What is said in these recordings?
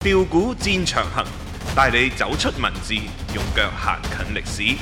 調股戰長行，帶你走出文字，用腳行近歷史。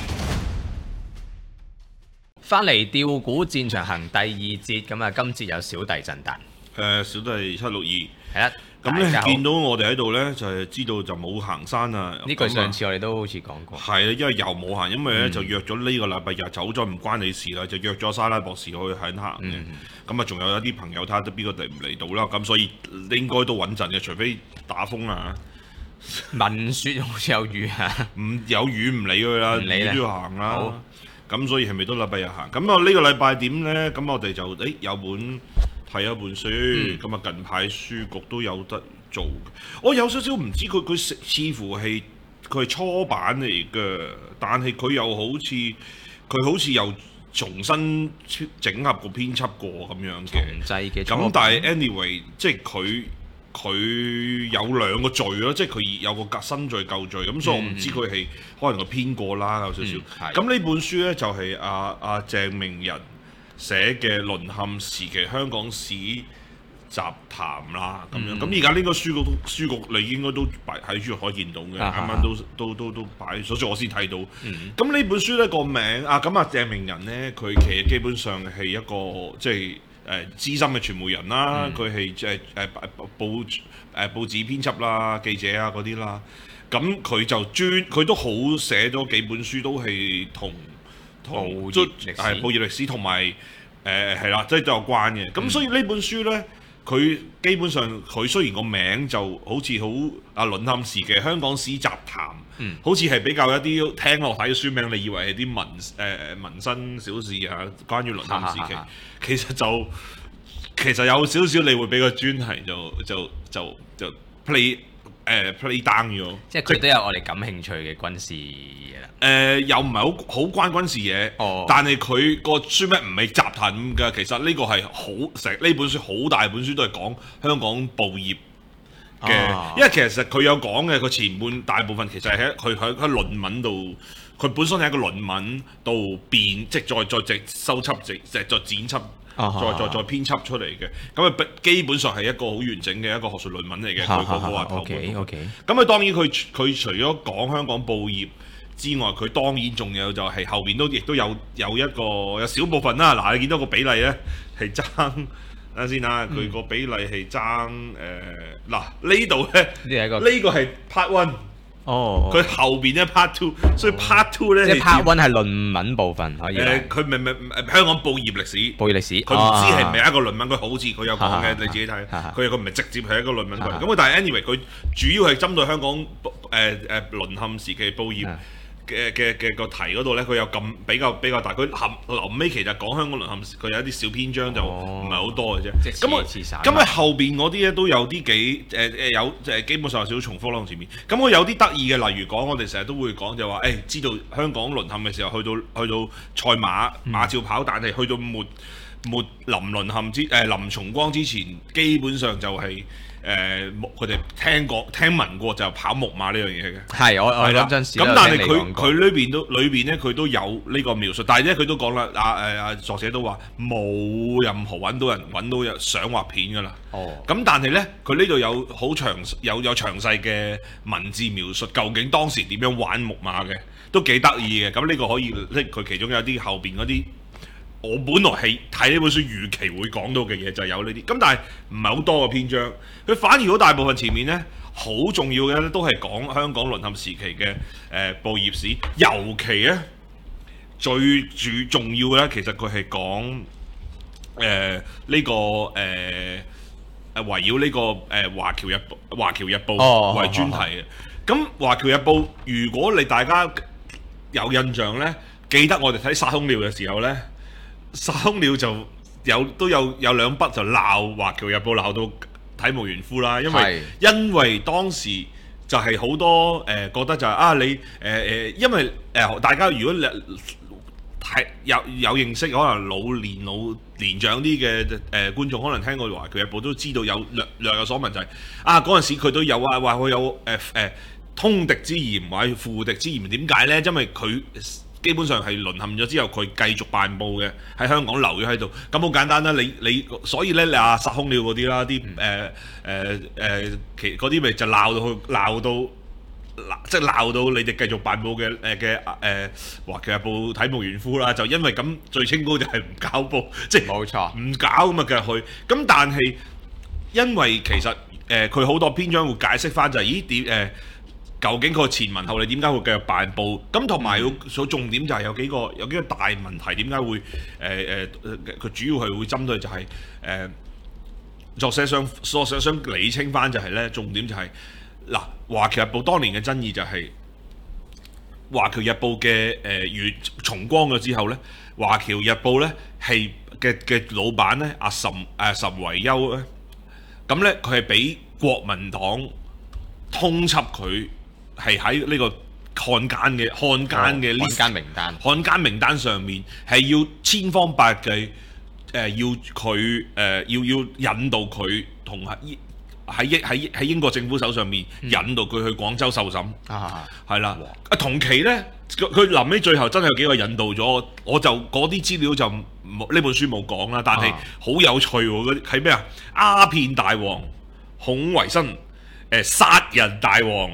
翻嚟調股戰長行第二節，咁啊，今節有小弟陣達。 小弟762， 係啦。 咁咧見到我哋喺度咧，就係知道就冇行山啊。 呢句上次我哋都好似講過。 係啊，因為又冇行，因為咧就約咗呢個禮拜日走咗，唔關你事啦，就約咗莎拉博士去行嘅。咁啊，仲有一啲朋友睇下得邊個嚟唔嚟到啦。咁所以應該都穩陣嘅，除非打風啊。 聞説好似有雨啊。 唔有雨唔理佢啦，雨都要行啦。 好。 咁所以係咪都禮拜日行？咁啊呢個禮拜點咧？咁我哋就有本睇一本書，咁啊近排書局都有得做。我有少少唔知佢似乎係佢係初版嚟嘅，但係佢又好似又重新整合過編輯過咁樣嘅。咁但係 anyway， 即係佢有兩個序咯，即係佢有個新序舊序，咁所以我唔知佢係可能個編過啦，有少少。咁呢本書咧就係阿鄭明仁寫嘅《淪陷時期香港史集談》啦，咁樣。咁而家呢個書局你應該都擺喺書局可以見到嘅，啱啱都擺，所以我先睇到。咁呢本書咧個名咁鄭明仁咧，佢其實基本上係一個即係資深嘅傳媒人啦，佢係報紙編輯啦、記者啊嗰啲啦。咁佢都好寫咗幾本書，都係同報業歷史同埋係啦，即係都有關嘅。咁所以呢本書咧，佢基本上佢雖然個名就好似好淪陷時期香港史集談，好似係比較一啲聽落睇嘅書名，你以為係啲民生小事啊，關於淪陷時期，其實有少少你會俾個專題就 play down 咗， 即係佢都有我哋感興趣嘅軍事嘢啦。 又唔係好關軍事嘢，但係佢個書名唔係集談㗎。其實呢個係成呢本書好大本書都係講香港報業嘅，因為其實佢有講嘅，佢前半大部分其實係佢喺論文度，佢本身係一個論文度變，即係再收輯，再剪輯。再編輯出嚟嘅，咁啊基本上係一個好完整嘅一個學術論文嚟嘅。佢嗰個話頭部。咁啊當然佢除咗講香港報業之外，佢當然仲有就係後邊亦都有少部分啦。嗱，你見到個比例咧係爭，等下先啊，佢個比例係爭呢度咧，呢個係 Part One。佢後邊咧 Part Two， 所以 Part Two 咧， 即係 Part One 係論文部分可以。 佢唔係香港報業歷史， 報業歷史， 佢唔知係咪一個論文，佢好似佢有講嘅，你自己睇。佢唔係直接係一個論文嚟，咁但係 anyway，佢主要係針對香港淪陷時期報業嘅個題嗰度咧，佢有咁比較大。佢臨尾其實講香港淪陷時，佢有一啲小篇章就唔係好多嘅啫。咁佢後邊嗰啲咧都有啲基本上有少少重複啦同前面。咁我有啲得意嘅，例如講我哋成日都會講就話，知道香港淪陷嘅時候，去到賽馬照跑，但係去到末臨臨重光之前，基本上就係佢哋聽聞過就跑木馬呢樣嘢嘅。係我嗰陣時咁，但係佢裏邊咧佢都有呢個描述，但係咧佢都講啦，作者都話冇任何揾到相畫片㗎啦。咁但係咧佢呢度有好詳細嘅文字描述，究竟當時點樣玩木馬嘅，都幾得意嘅。咁呢個可以拎佢其中有啲後邊嗰啲。我本來係睇呢本書預期會講到嘅嘢就係有呢啲，咁但係唔係好多嘅篇章，佢反而好大部分前面呢，好重要嘅都係講香港淪陷時期嘅報業史，尤其呢，最重要嘅呢，其實佢係講呢個圍繞呢個華僑日報為專題嘅。咁華僑日報如果大家有印象呢，記得我哋睇殺空鳥嘅時候呢。殺空鳥就都有兩筆就鬧華僑日報，鬧到體無完膚啦，因為當時就係好多覺得就係因為大家如果係有認識，可能年長啲嘅觀眾可能聽過華僑日報都知道略有所聞，就係嗰陣時佢都有話佢有通敵之嫌或者附敵之嫌，點解呢？因為佢基本上係淪陷咗之後，佢繼續辦報嘅，喺香港留咗喺度。咁好簡單啦，你所以咧，你殺空料嗰啲啦，啲其嗰啲咪就鬧到你哋繼續辦報嘅華僑日報體無完膚啦，就因為咁最清高就係唔搞報，即係冇錯， 唔搞咁啊繼續去。咁但係因為其實佢好多篇章會解釋翻就係究竟個前文後理點解會繼續辦報？咁同埋所重點就係有幾個大問題，點解會佢主要係會針對就係作者想理清翻就係咧，重點就係嗱，華僑日報當年嘅爭議就係華僑日報嘅重光咗之後咧，華僑日報咧係嘅老闆咧阿岑維休咧，咁咧佢係俾國民黨通緝佢。係喺呢個漢奸名單上面，係要千方百計要佢要引導佢同喺英國政府手上面引導佢去廣州受審，係啦。同期咧，佢臨尾最後真係有幾個引導咗，我就嗰啲資料就呢本書冇講啦，但係好有趣喎！係咩啊？鴉片大王孔維新，殺人大王。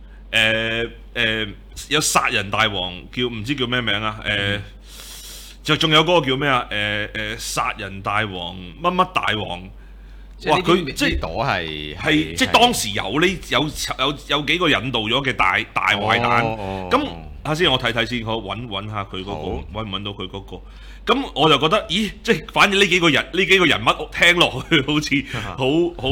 有殺人大王唔知叫咩名啊？就仲有嗰個叫咩啊？殺人大王乜乜大王，哇！佢即係即係當時有幾個引導咗嘅大壞蛋。咁下先我睇睇先，我揾下佢嗰個，揾唔揾到佢嗰個？咁我就覺得，咦！即係反正呢幾個人物聽落去好似好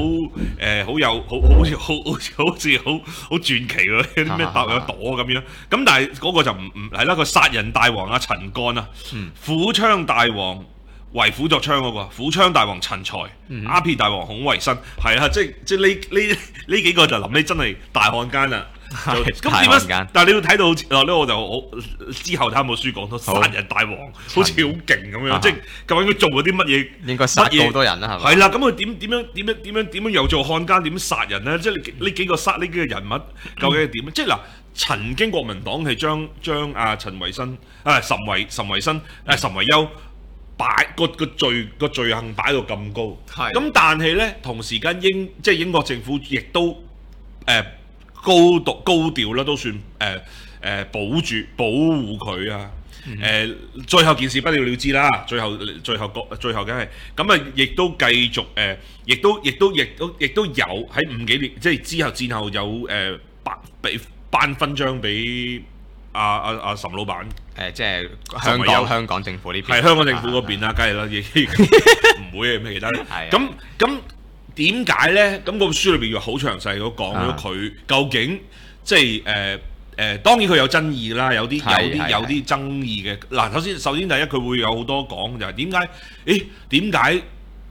傳奇喎，有啲咩搭有朵咁樣。咁但係嗰個就唔係啦，個殺人大王陳幹啊，虎槍大王為虎作倀嗰個，虎槍大王陳才，鴉片大王孔維新，係啊，即係呢幾個就臨尾真係大漢奸啦。咁點樣？但係你要睇到呢，我就之後睇下有冇書講到殺人大王，好似好勁咁樣，即係究竟佢做咗啲乜嘢？ 應該殺好多人啦，係咪？ 係啦，咁佢點樣又做漢奸？點殺人咧？即係呢幾個人物究竟係點？即係嗱，曾經國民黨係將阿岑維新、岑維休擺個罪行擺到咁高，咁但係咧同時間英國政府亦都高調啦，都算保護佢啊！最後件事不了了之啦，最後梗係咁啊！亦都繼續亦都有喺50幾年，即係之後戰後有頒勳章俾阿岑老闆。 即係香港政府呢邊， 係香港政府嗰邊啦，梗係啦，亦唔會係咩其他。咁點解咧？咁個書裏邊又好詳細咁講咗佢究竟即係當然佢有爭議啦，有啲爭議嘅。嗱，首先第一佢會有好多講就係點解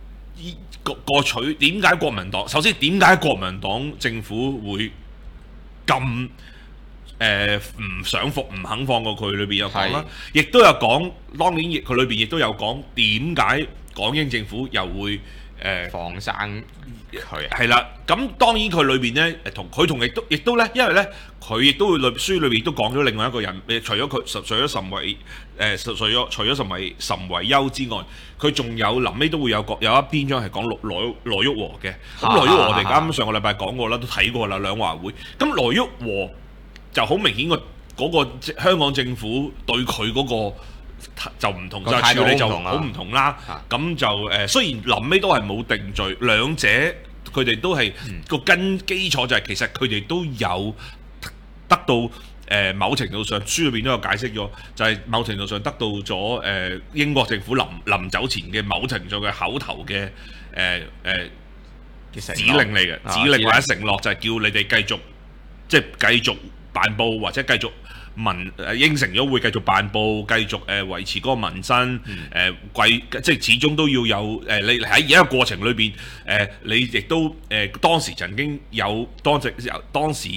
點解國民黨首先點解國民黨政府會咁唔想唔肯放過佢？裏邊有講啦，亦都有講，當然佢裏邊亦都有講點解港英政府又會放生佢。 係啦，咁當然佢裏邊咧亦都咧，因為咧佢亦都會書裏邊亦都講咗另外一個人，除咗岑維休之外，佢仲有臨尾都會有一篇章係講羅旭和嘅。咁羅旭和我哋啱上個禮拜講過啦，都睇過啦，兩華會。咁羅旭和就好明顯嗰個香港政府對佢嗰個就唔同，就處理就好唔同啦。咁就雖然臨尾都係冇定罪，兩者佢哋都係個基礎就係其實佢哋都有得到某程度上書裏邊都有解釋咗，就係某程度上得到咗英國政府臨走前嘅某程度嘅口頭嘅指令嚟嘅，指令或者承諾就係叫你哋繼續辦報或者繼續應承咗會繼續辦報，繼續維持嗰個民生，即係始終都要有你喺一個過程裏邊你亦都當時曾經有當時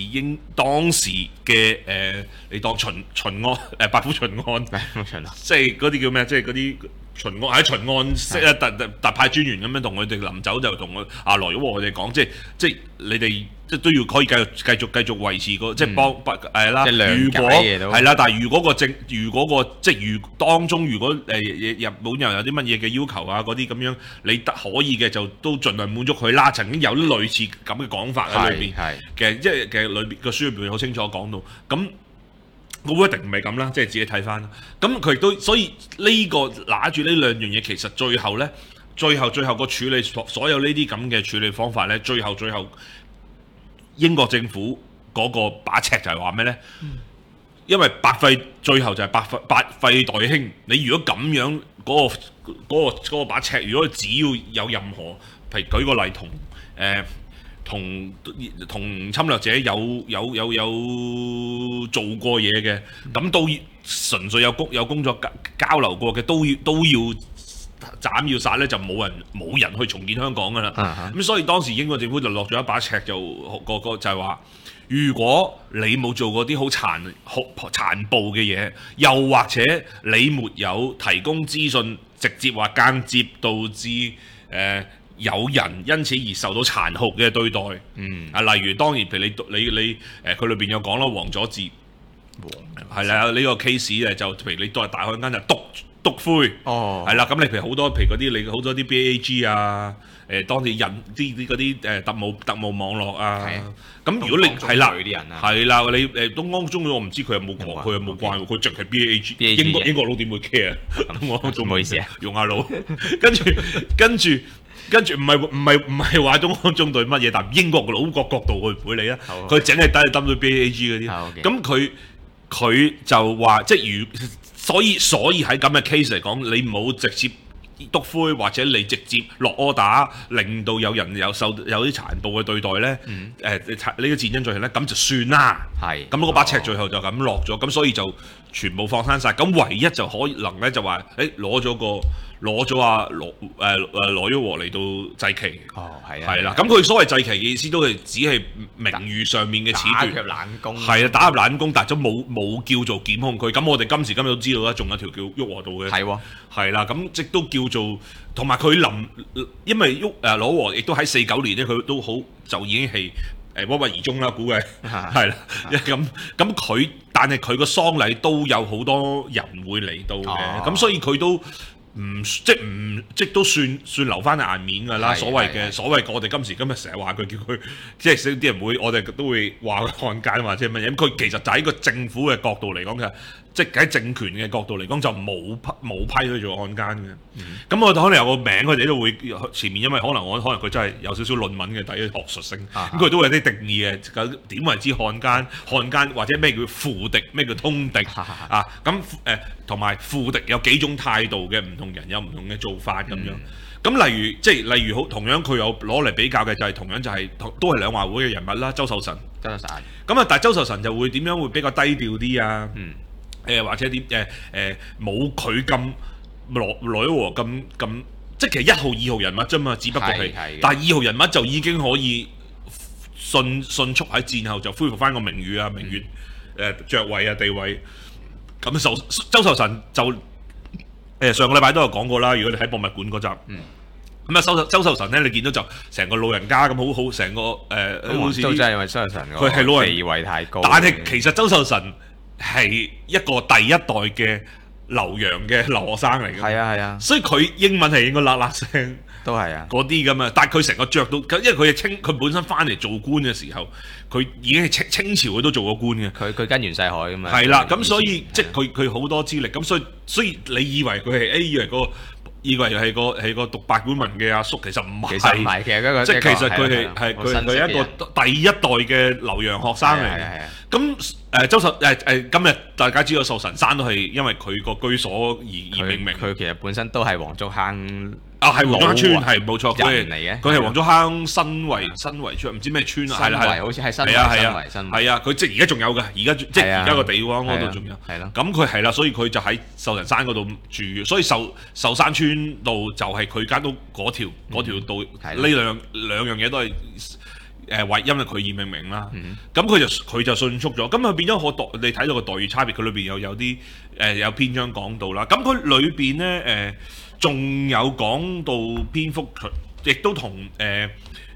嘅你當巡案白虎巡案，即係嗰啲叫咩？即係嗰啲巡案特派專員咁樣同佢哋臨走就同羅旭和佢哋講，即係你哋即係都要可以繼續維持個即係幫啦。如果係啦，但係如果當中如果日本又有啲乜嘢嘅要求啊嗰啲咁樣，你得可以嘅就都盡量滿足佢啦。曾經有啲類似咁嘅講法喺裏邊嘅，即係嘅裏邊個書入邊好清楚講到咁。個 wording 唔係咁啦，即係自己睇翻。咁佢亦都所以呢個拿住呢兩樣嘢，其實最後個處理所有呢啲咁嘅處理方法咧，最後英國政府嗰個把尺就係話咩咧？因為最後就係百廢待興。你如果咁樣嗰個把尺，如果只要有任何，譬如舉個例同侵略者有做過嘢嘅，咁都純粹有工作交流過嘅，都要斬要殺咧，就冇人去重建香港噶啦。咁所以當時英國政府就落咗一把尺，就係話，如果你冇做過啲好殘暴嘅嘢，又或者你沒有提供資訊，直接或間接導致有人因此而受到殘酷嘅對待，例如當然譬如你佢裏邊有講啦，黃佐治係啦，呢個 case 咧就譬如你都係大漢奸就篤灰，係啦，咁你譬如好多譬如嗰啲你好多啲 BAG 啊，當時引啲嗰啲特務網絡啊，咁如果你係啦，你東江中我唔知佢有冇講，佢有冇關，佢淨係 BAG， 英國佬點會 care？ 唔好意思啊， 用下腦，跟住唔係話東江中對乜嘢，但英國嘅佬國角度佢唔會理啦，佢淨係等到 BAG 嗰啲，咁佢就話即係所以喺咁嘅 case 嚟講，你冇直接篤灰或者你直接落 order，令到有人有啲殘暴嘅對待咧，呢個戰爭罪行咧，咁就算啦。咁嗰把尺最後就咁落咗，咁所以就全部放生晒。咁唯一就可能咧就話，攞咗阿羅毓和嚟到祭旗。係啦。咁佢所謂祭旗嘅意思都係只係名譽上面嘅褫奪。打入冷宮。係啊，打入冷宮，但係都冇叫做檢控佢。咁我哋今時今日都知道啦，仲有條叫毓和道嘅。係喎。係啦，咁即都叫做，同埋佢因為毓和亦都喺49年咧，佢都好就已經係鬱鬱而終啦，估計係啦。咁佢，但係佢個喪禮都有好多人會嚟到嘅，咁所以佢都即都算留翻顏面㗎啦。所謂我哋今時今日成日話佢叫佢，即係啲人我哋都會話佢漢奸或者乜嘢。咁佢其實就喺個政府嘅角度嚟講嘅。即係喺政權嘅角度嚟講，就冇批佢做漢奸嘅。咁我可能有個名，佢哋都會前面，因為可能佢真係有少少論文嘅底學術性，咁佢都會有啲定義嘅。點為之漢奸？漢奸或者咩叫附敵？咩叫通敵？咁同埋附敵有幾種態度嘅，唔同人有唔同嘅做法咁樣。咁例如同樣佢有攞嚟比較嘅就係同樣就係都係兩華會嘅人物啦，周壽臣。咁啊，但係周壽臣就會點樣會比較低調啲啊？或者點冇佢咁毓和咁，即係其實1號2號人物啫嘛，只不過係，但係2號人物就已經可以迅速喺戰後就恢復翻個名譽啊、名譽爵位啊、地位。咁周壽臣就上個禮拜都有講過啦，如果你喺博物館嗰集。咁啊，周壽臣咧，你見到就成個老人家咁好，成個好似都真係因為周壽臣佢係老人地位太高。但係其實周壽臣係一個第一代嘅留洋嘅留學生嚟嘅，係啊，所以佢英文係應該喇喇聲，都係啊，嗰啲咁啊。但係佢成個着到，因為佢本身翻嚟做官嘅時候，佢已經係清朝佢都做過官嘅。佢跟袁世凱㗎嘛。係啦，咁所以即係佢好多資歷，咁所以你以為佢係以為係個讀八股文嘅阿叔，其實唔係，其實其實佢係一個第一代嘅留洋學生嚟嘅。咁今日大家知道壽臣山都係因為佢個居所而命名。佢其實本身都係黃竹坑係黃竹坑村，係冇錯，佢係黃竹坑新圍村，唔知咩村啊？係啦，好似係新圍。係啊，佢即係而家仲有㗎，而家個地方嗰度仲有。係咯。咁佢係啦，所以佢就喺壽臣山嗰度住，所以壽山村道就係佢間屋嗰條道，呢兩樣嘢都係。因為佢而命名啦，咁佢就迅速咗，咁佢變咗你睇到個待遇差別，佢裏邊又有啲有篇章講到啦，咁佢裏邊咧仲有講到篇幅，亦都同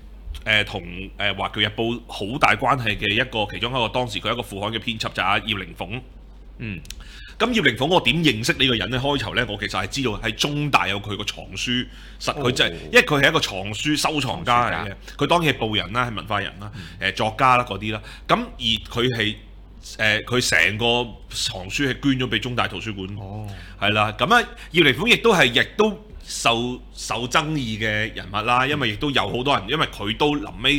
同華僑日報好大關係嘅其中一個當時佢一個副刊嘅編輯就係阿葉靈鳳。咁葉靈鳳我點認識呢個人呢？開頭呢，我其實係知道喺中大有佢個藏書，佢就係因為佢係一個藏書收藏家嚟嘅。佢當然係報人啦，係文化人啦，作家啦嗰啲啦。咁而佢係佢成個藏書係捐咗俾中大圖書館，係啦。咁啊，葉靈鳳亦都受爭議嘅人物啦，因為亦都有好多人，因為佢都臨尾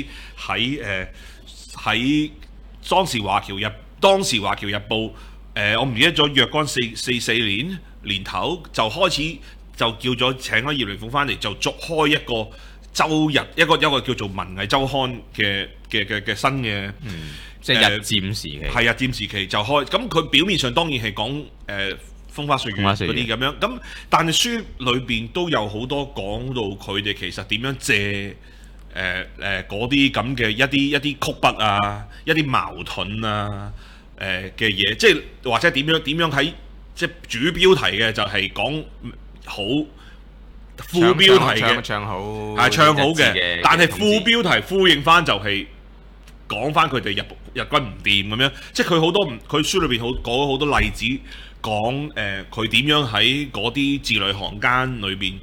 喺當時華僑日報。我唔記得咗，若干44年頭就開始就叫咗請咗葉靈鳳翻嚟，就續開一個週日一個叫做文藝週刊嘅新嘅， 即係日佔時期。 係日佔時期就開，咁佢表面上當然係講風花歲月嗰啲咁樣，咁但係書裏邊都有好多講到佢哋其實點樣借嗰啲咁嘅一啲曲筆啊，一啲矛盾啊。嘅嘢，即係或者點樣喺即係主標題嘅就係講好，副標題嘅唱好嘅，但係副標題呼應翻就係講翻佢哋日軍唔掂咁樣，即係佢書裏邊講好多例子，講佢點樣喺嗰啲字裏行間裏邊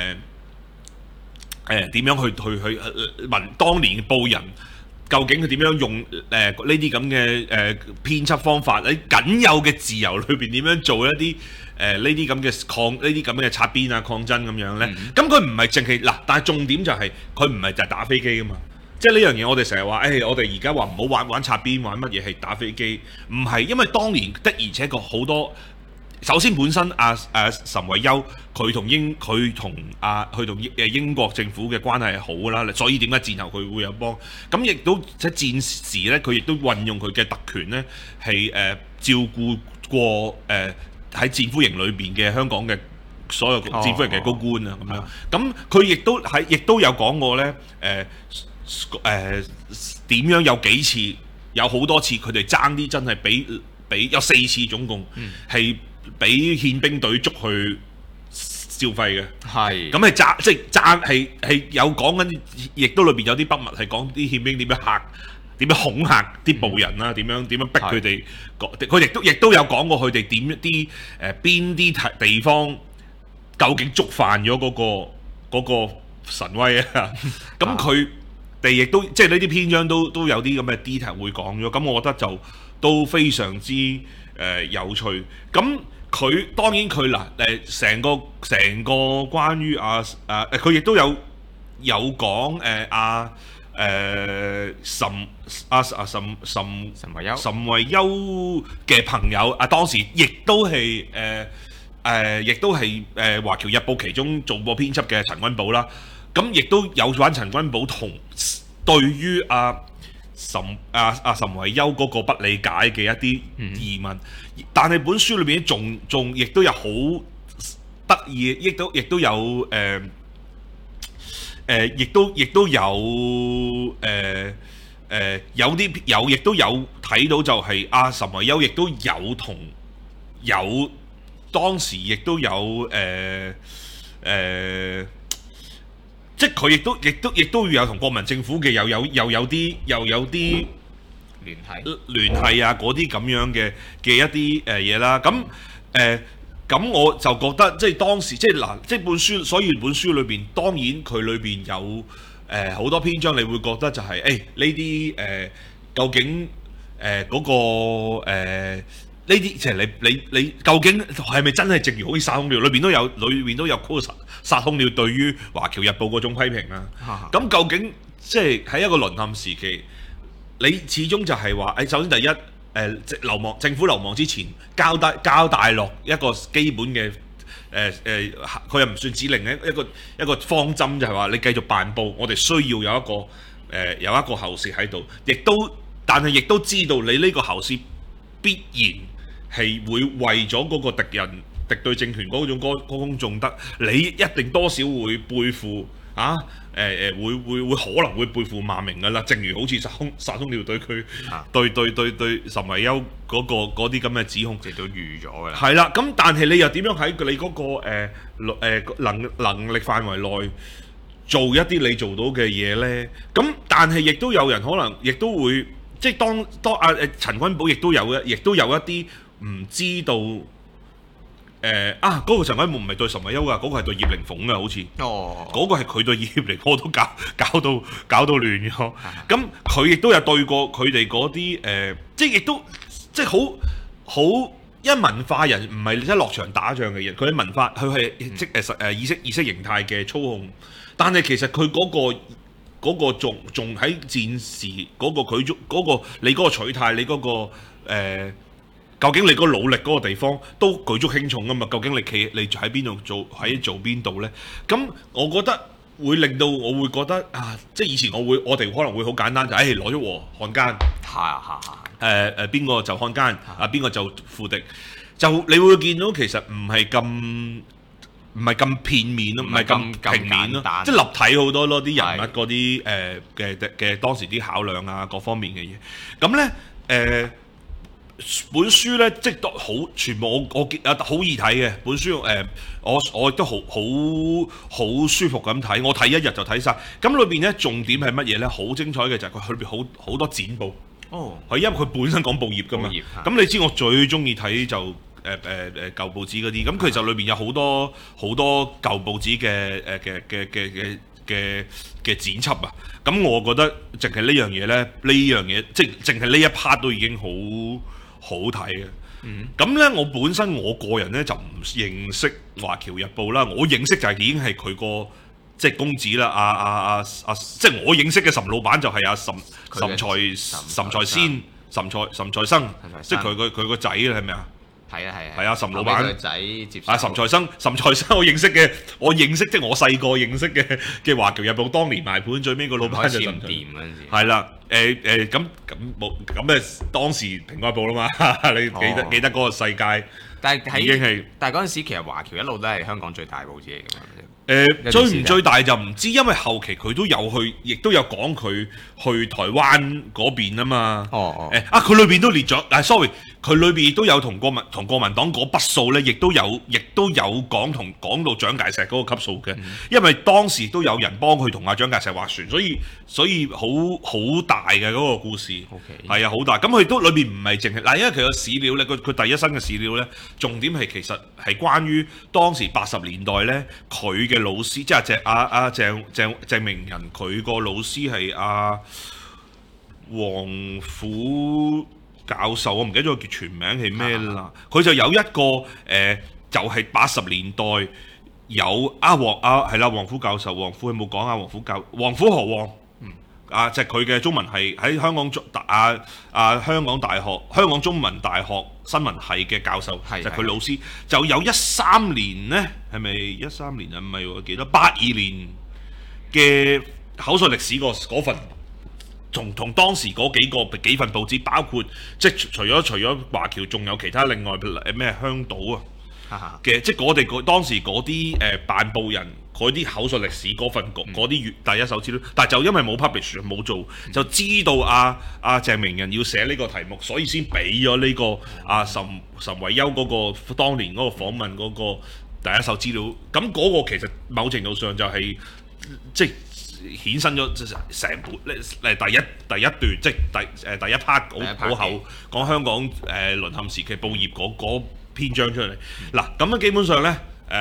點樣去當年報人。究竟佢點樣用呢啲咁嘅編輯方法喺僅有嘅自由裏邊點樣做一啲呢啲咁嘅擦邊啊抗爭咁樣咧？咁佢唔係淨係嗱，但係重點就係佢唔係就係打飛機噶嘛。即係呢樣嘢，我哋成日話，我哋而家話唔好玩擦邊，玩乜嘢係打飛機？唔係，因為當年的而且確好多。首先本身岑維休佢同英國政府嘅關係係好啦，所以點解戰後佢會有幫？咁亦都喺戰時咧，佢亦都運用佢嘅特權咧，係照顧過喺戰俘營裏邊嘅香港嘅所有戰俘營嘅高官啊咁樣。咁佢亦都有講過咧，點樣有幾次有好多次佢哋爭啲真係俾有4次總共係。俾憲兵隊捉去消費嘅，係咁係爭係有講緊，亦都裏邊有啲筆墨係講啲憲兵點樣恐嚇啲部人啦，點樣逼佢哋，佢亦都有講過佢哋點啲邊啲地方究竟觸犯咗嗰個神威啊！咁佢哋亦都即係呢啲篇章都有啲咁嘅 detail 會講咗，咁我覺得就都非常之有趣咁。佢當然佢成個關於佢亦都有講岑維休嘅朋友當時亦都係華僑日報其中做過編輯嘅陳君寶啦，咁亦都有關陳君寶對於岑維休嗰個不理解嘅一啲疑問，但係本書裏邊仲亦都有好得意，亦都有亦都有亦都有睇到就係岑維休亦都有當時亦都有即係佢亦都有同國民政府嘅又有啲聯繫啊嗰啲咁樣嘅一啲嘢啦，咁我就覺得即係當時即係本書，所以本書裏邊當然佢裏邊有好多篇章，你會覺得就係呢啲究竟嗰個呢啲其實你究竟係咪真係正如好似殺空鳥裏邊都有 quote 殺空鳥對於華僑日報嗰種批評啊？咁究竟即係喺一個淪陷時期，你始終就係話首先第一政府流亡之前交大陸一個基本嘅佢又唔算指令一個方針，就係話你繼續辦報，我哋需要有一個喉舌喺度，但係亦都知道你呢個喉舌必然係會為咗嗰個敵對政權嗰種歌功頌德，你一定多少會背負會可能會背負罵名㗎啦。正如好似殺空鳥對佢對岑維休嗰啲咁嘅指控， 亦都預咗㗎啦。 係啦，咁但係你又點樣喺你嗰個能力範圍內做一啲你做到嘅嘢呢？咁但係亦都有人可能亦都會即係當陳君寶亦都有一啲唔知道嗰個陳君寶唔係對岑維優㗎，嗰個係對葉靈鳳㗎，好似嗰個係佢對葉靈鳳都搞到亂咗。咁佢亦都有對過佢哋嗰啲即係亦都即係好。因為文化人唔係一落場打仗嘅人，佢係文化，佢係意識形態嘅操控。但係其實佢嗰個仲喺戰時嗰個佢嗰個你嗰個取態，你嗰個究竟你嗰個努力嗰個地方都舉足輕重㗎嘛？究竟你喺邊度做邊度呢？咁我覺得會令到我會覺得即係以前我哋可能會好簡單就攞咗和漢奸。邊個就漢奸邊個就副敵，就你會見到其實唔係咁片面咯，唔係咁平面咯，即係立體好多咯，啲人物嗰啲嘅當時啲考量啊，各方面嘅嘢。咁呢，本書呢，即係好全部我好易睇嘅本書我亦都好舒服咁睇，我睇一日就睇晒。咁裏邊呢，重點係乜嘢呢？好精彩嘅就係佢裏邊好多剪報。係因為佢本身講報業㗎嘛，咁你知我最中意睇就舊報紙嗰啲，咁其實裏邊有好多舊報紙嘅剪輯啊，咁我覺得淨係呢樣嘢即係淨係呢一 part 都已經好睇嘅。咁呢，我本身我個人呢就唔認識《華僑日報》啦，我認識就係已經係佢個。即係公子啦，即係我認識嘅岑老闆就係岑財先、岑財生，即係佢個仔啦，係咪啊？係啊，岑老闆個仔接岑財生我認識即係我細個認識嘅《華僑日報》當年賣盤最尾個老闆就岑財生。係啦，咁當時蘋果日報啦嘛，你記得嗰個世界， 但係嗰陣時其實華僑一路都係香港最大報紙嚟㗎嘛。 最唔最大就唔知，因為後期佢都有去，亦都有講佢去台灣嗰邊啊嘛。佢裏邊都列咗，sorry，佢裏邊亦都有同國民黨嗰筆數咧，亦都有講到蔣介石嗰個級數嘅。因為當時都有人幫佢同阿蔣介石劃船，所以好大嘅嗰個故事。係啊，好大。咁佢都裏邊唔係淨係嗱，因為佢個史料咧，佢第一身嘅史料咧，重點係其實係關於當時80年代咧，佢嘅老師即係鄭明仁，佢個老師係黃埔教授，我唔記得咗佢全名係咩啦。佢就有一個就係80年代有黃埔教授，黃埔有冇講黃埔何旺？就係佢嘅中文系喺香港大學香港中文大學新聞系嘅教授，就係佢老師。就有13年呢，係咪13年啊？唔係喎，記得82年嘅口述歷史嗰份，同當時嗰幾份報紙，包括即係除咗華僑，仲有其他另外咩香島嘅，即係我哋當時嗰啲辦報人。嗰啲口述歷史嗰份嗰啲第一手資料，但係就因為冇 publish 冇做，就知道鄭明仁要寫呢個題目，所以先俾咗呢個岑維優嗰個當年嗰個訪問嗰個第一手資料。咁嗰個其實某程度上就係即係衍生咗成本第一段，即係第一 part 嗰後講香港淪陷時期報業嗰篇章出嚟。嗱，咁樣基本上咧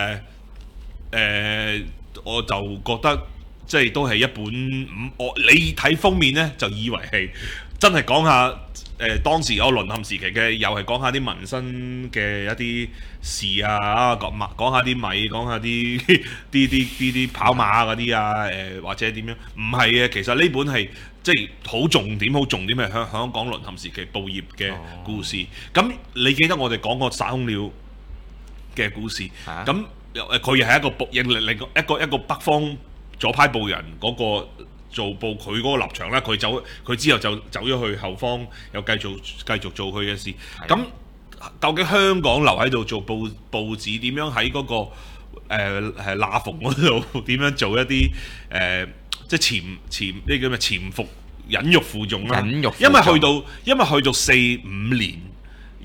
我就覺得即係都係一本你睇封面呢，就以為係真係講下當時我淪陷時期嘅，又係講下啲民生嘅一啲事啊，講下啲米，講下啲跑馬嗰啲啊，或者點樣？唔係嘅，其實呢本係即係好重點係香港淪陷時期報業嘅故事。咁你記得我哋講過殺空鳥嘅故事，咁佢又係一個北方左派報人嗰個做報，佢嗰個立場啦，佢之後就走咗去後方，又繼續做佢嘅事。咁究竟香港留喺度做報紙，點樣喺嗰個罅縫嗰度點樣做一啲即係呢叫咩潛伏忍辱負重啦？因為去到4-5年。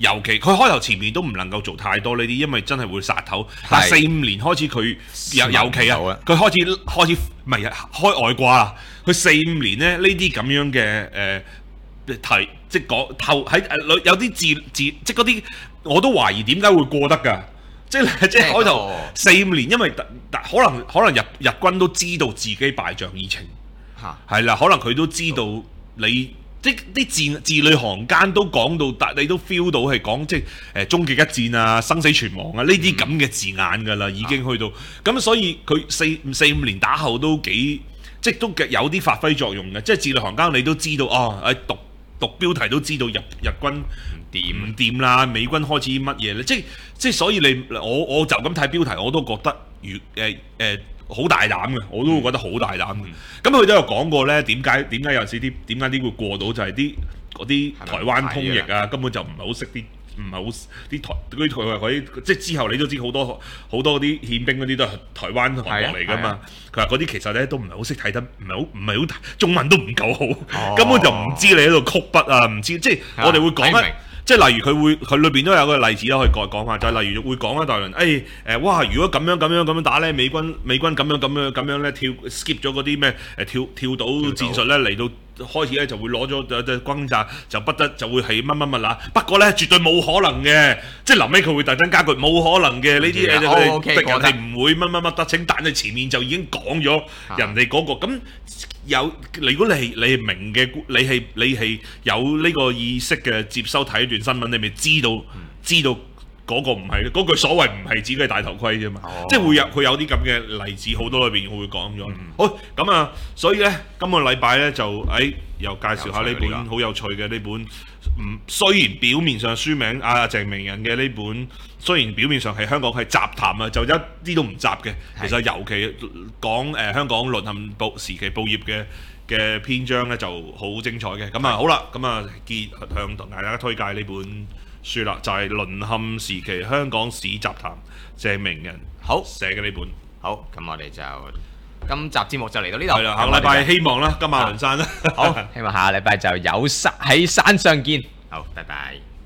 尤其佢開頭前面都唔能夠做太多呢啲，因為真係會殺頭。但係4-5年開始佢尤其啊，佢開始唔係開外掛啦。佢4-5年咧呢啲咁樣嘅題，即係講透喺有啲字即係嗰啲我都懷疑點解會過得㗎。即係開頭4-5年，因為可能日軍都知道自己敗仗已晴，係啦，可能佢都知道你。即啲字裏行間都講到，但你都 feel 到係講即係終極一戰啊、生死存亡啊呢啲咁嘅字眼㗎啦，已經去到咁，所以佢4-5年打後都幾即係都有啲發揮作用嘅，即係字裏行間你都知道哦，讀標題都知道日軍唔掂啦，美軍開始乜嘢咧？即係所以我就咁睇標題我都覺得好大膽嘅，我都會覺得好大膽嘅。咁佢都有講過咧，點解有陣時點解啲會過到就係嗰啲台灣通譯啊，根本就唔係好識啲，唔係好啲台嗰啲即係之後你都知好多嗰啲憲兵嗰啲都係台灣韓國嚟㗎嘛。佢話嗰啲其實咧都唔係好識睇得，唔係好中文都唔夠好，根本就唔知你喺度曲筆啊，唔知即係我哋會講一。即係例如佢裏邊都有個例子啦，可以講下，就係例如會講一大輪，哇！如果咁樣打咧，美軍咁樣咧skip 咗嗰啲咩跳島戰術咧，嚟到開始咧就會攞咗轟炸，就會係乜啦。不過咧絕對冇可能嘅，即係臨尾佢會特登加句冇可能嘅呢啲逼人哋唔會乜得逞，但係前面就已經講咗人哋嗰個咁。如果你係明嘅，你係有呢個意識嘅接收睇一段新聞，你咪知道嗰個唔係嗰句所謂唔係指佢戴頭盔啫嘛，即係佢有啲咁嘅例子，好多裏邊會講咗。好咁啊，所以咧今個禮拜咧就又介紹下呢本好有趣嘅呢本，雖然表面上書名鄭明仁嘅呢本，雖然表面上係香港係雜談啊，就一啲都唔雜嘅。其實尤其講香港淪陷時期報業嘅篇章咧就好精彩嘅。咁啊好啦，咁啊向同大家推介呢本書啦，就係淪陷時期香港史雜談，鄭明仁寫嘅呢本。 好，咁我哋就今集節目就嚟到呢度。 係啦，下個禮拜希望啦，金馬崙山啦。 好，希望下個禮拜就有喺山上見。好，拜拜。